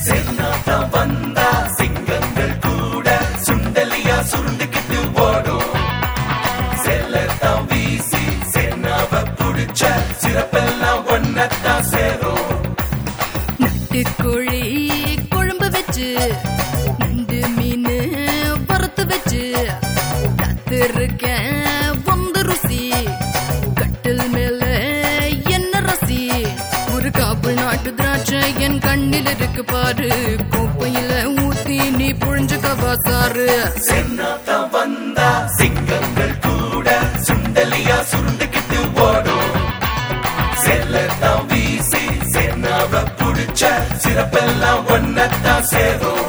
சென்னாத்தா வந்தா சிங்கங்கள் கூட சுண்டலியா சுருண்டுக்கிட்டு ஓடும். செல்லத்தான் வீசி சென்னாவ புடிச்ச சிறப்பெல்லாம் ஒன்னத்தான் சேரும். நட்டுக்கோழி குழம்பு வச்சு நண்டு மீன் வறுத்து வச்சு காத்திருக்கேன் வந்து ருசி. கட்டில் மேல என்ன ரசி. ஒரு காப்பு நாட்டு திராட்சை என் கண்ணில் இருக்கு பாரு. கோப்பையில ஊத்தி நீ புழிஞ்சுக்கவா சாரு. சென்னாத்தா வந்தா சிங்கங்கள் கூட சுண்டலியா சுருண்டுக்கிட்டு ஓடும். செல்லத்தான் வீசி சென்னாவ புடிச்ச சிறப்பெல்லாம் ஒன்னத்தான் சேரும்.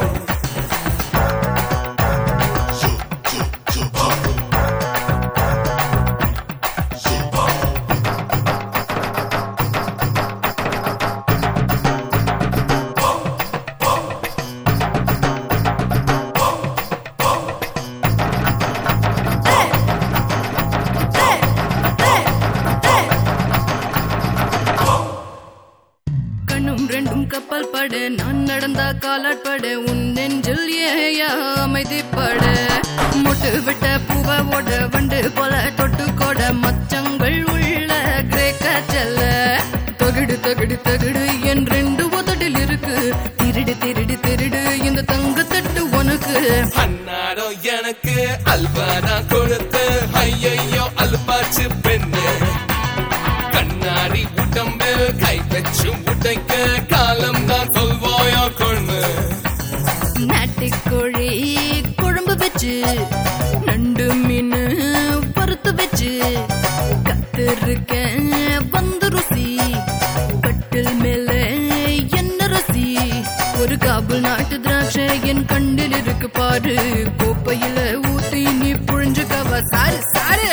ரெண்டும் கப்பல் பட நான் நடந்தா காலாட்பட உன் நெஞ்சில் ஏயா அமைதிப்பட. மொட்டு விட்ட பூவோட வண்டு போல தொட்டு கொட மச்சங்கள் உள்ள கிரேக்க செல்ல. தகுடு தகுடு தகுடு என் ரெண்டு உதடில் இருக்கு. திருடு திருடு திருடு இந்த தங்க தட்டு உனக்கு. அன்னாரோ எனக்கு அல்வாரா கொடுத்து ஐயோ அல்பாச்சு பெண்ணு. கண்ணாடி உடம்பில் கை வச்சு உடைக்க காலம் தான் சொல்வாயோ கொண்டு. நாட்டுக்கோழி குழம்பு வச்சு நண்டு மீன் வறுத்து வச்சு கத்திருக்கேன் வந்து ருசி. கட்டில் மேல என்ன ரசி. ஒரு காபுல் நாட்டு திராட்சை என் கண்ணில் இருக்கு பாரு. கோப்பையில ஊத்தி நீ புழிஞ்சுக்கவா சாரு சாரு.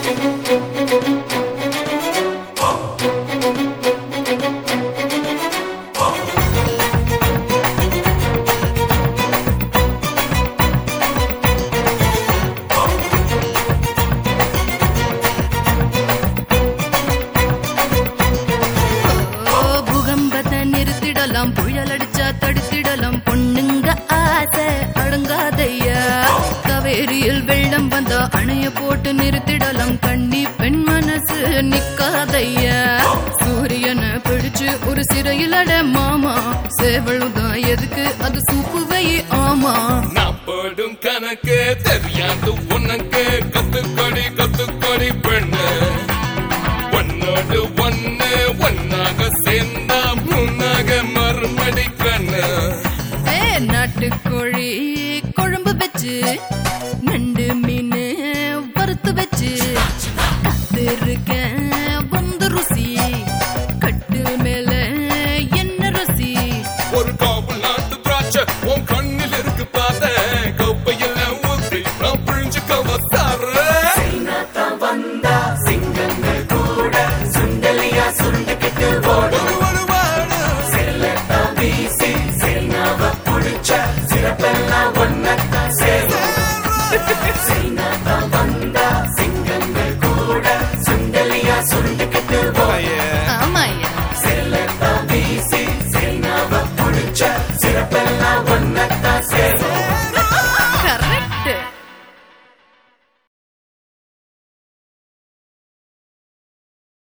நிறுத்திடலாம் புயல் அடிச்சா தடுத்திடலாம். பொண்ணுங்க ஆசை அடங்காதையா. காவேரியில் வெள்ளம் வந்தா அணைய போட்டு நிறுத்திடலாம். கண்ணி பெண் மனசு நிக்காதையா. சூரியனை பிடிச்சு ஒரு சிறையில் அட மாமா. சேவலுதான் எதுக்கு அது சூப்பு வை ஆமா. நான் போடும் கணக்கு தெரியாது உனக்கு. கத்துக்கொடி பெண்ணு. ஒன்னோடு ஒன்னு ஒன்னாக சேர்ந்தா முன்னாக மறுமடி கண்ணு. நாட்டுக்கோழி குழம்பு வச்சு நண்டு மீன் வறுத்து வச்சு காத்திருக்கேன்